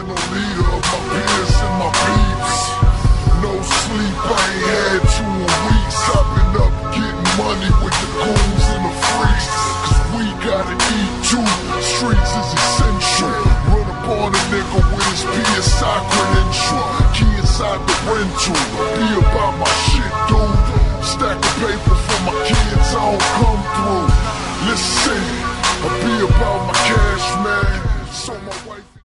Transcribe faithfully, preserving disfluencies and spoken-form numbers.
fundamental leader of my peers and my peeps. No sleep, I ain't had two in weeks. I've been up getting money with the goons and the freaks, cause we gotta eat too. Streets is essential. Run up on a nigga with his P S I credential. Key inside the rental. Be about my shit, dude. Stack of paper for my kids, I don't come through. Listen, I be about my cash, man.